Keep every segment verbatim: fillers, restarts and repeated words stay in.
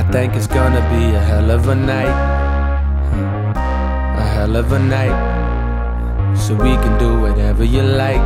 think it's gonna be a hell of a night, a hell of a night, so we can do whatever you like.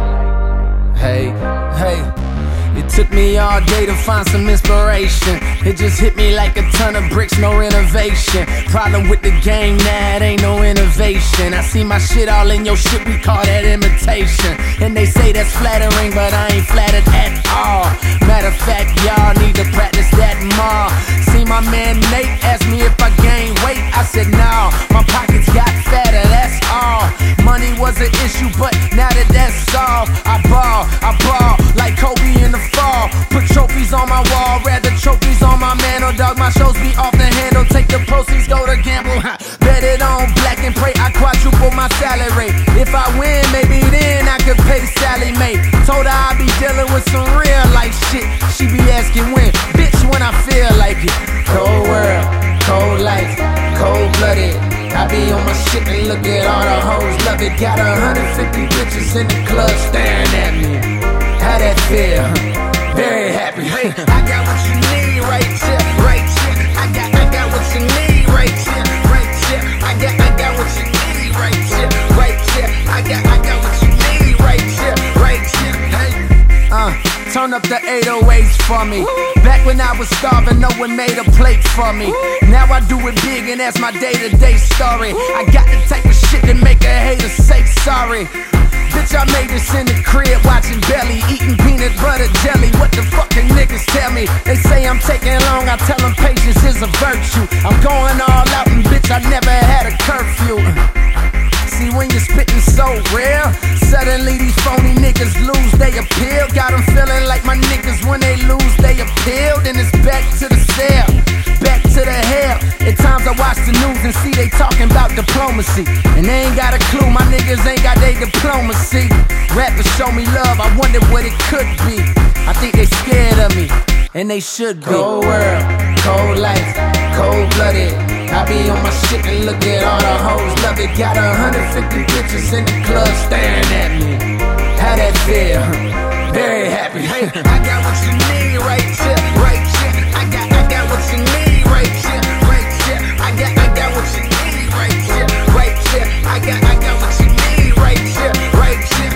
Hey, hey. It took me all day to find some inspiration. It just hit me like a ton of bricks, no renovation. Problem with the game, nah, it ain't no innovation. I see my shit all in your shit, we call that imitation. And they say that's flattering, but I ain't flattered at all. Matter of fact, y'all need to practice that more. See my man Nate asked me if I gained weight, I said no, my pockets got fatter, that's all. Money was an issue, but now that that's solved, I ball, I ball like Kobe in the fall. Put trophies on my wall, rather trophies on my mantle. Dog, my shows be off the handle. Take the proceeds, go to gamble. Bet it on black and pray I quadruple my salary. If I win, maybe then I could pay Sally Mae. Told her I be dealing with some real life shit. She be asking when, bitch, when I feel like it. Cold world, cold life, cold blooded. I be on my shit and look at all the hoes, love it. Got a hundred fifty bitches in the club staring at me. How that feel? Very happy. Hey, I got what you need right here, right here. I got, I got what you need right here, right here. I got, I got what you need right here, right here. I got, I got what you need right here, right here. Hey, uh, turn up the eight oh eights for me. Back when I was starving, no one made a plate for me. Now I do it big and that's my day-to-day story. I got the type of shit that make a hater say sorry. Bitch, I made this in the crib, watching Belly, eating peanut butter jelly. What the fucking niggas tell me? They say I'm taking long, I tell them patience is a virtue. I'm going all out and bitch, I never had a curfew. See, when you're spitting so real, suddenly these phony niggas lose they appeal. Got them feeling like my niggas when they lose they appeal. Then it's back to the cell, back to the hell. At times I watch the news and see they talking about diplomacy, and they ain't got a clue, my niggas ain't got they diplomacy. Rappers show me love, I wonder what it could be. I think they scared of me, and they should be. Cold world, cold life, cold blooded. I be on my shit and look at all the hoes, love it. Got a hundred fifty bitches in the club staring at me. How that feel? Very happy. Hey, I got what you need right here, right here. I got, I got what you need right here, right here. I got, I got what you need right here, right here. I got, I got what you need right here, right here.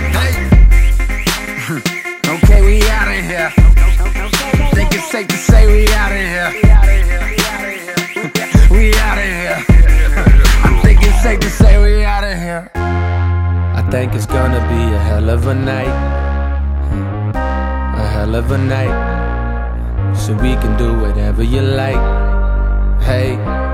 Hey. Okay, we out of here. Think it's safe to say we out of here. We out of here. I think it's safe to say we out of here. I think it's gonna be a hell of a night, a hell of a night, so we can do whatever you like. Hey.